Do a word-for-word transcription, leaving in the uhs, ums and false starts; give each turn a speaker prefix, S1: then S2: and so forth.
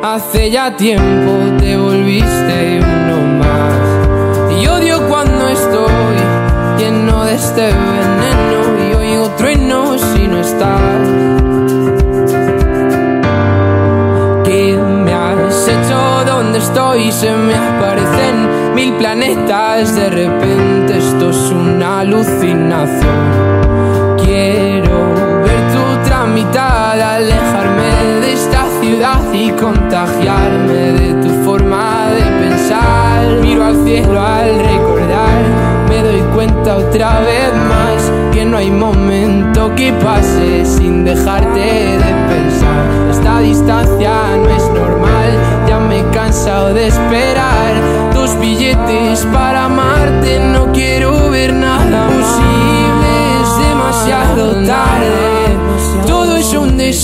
S1: Hace ya tiempo te volviste uno más. Y odio cuando estoy lleno de este veneno y oigo truenos si no estás. ¿Qué me has hecho? ¿Dónde estoy? Se me aparecen mil planetas. De repente esto es una alucinación. Quiero ver tu tramitada, alejarme de esta ciudad y contagiarme de tu forma de pensar. Miro al cielo al recordar, me doy cuenta otra vez más que no hay momento que pase sin dejarte de pensar.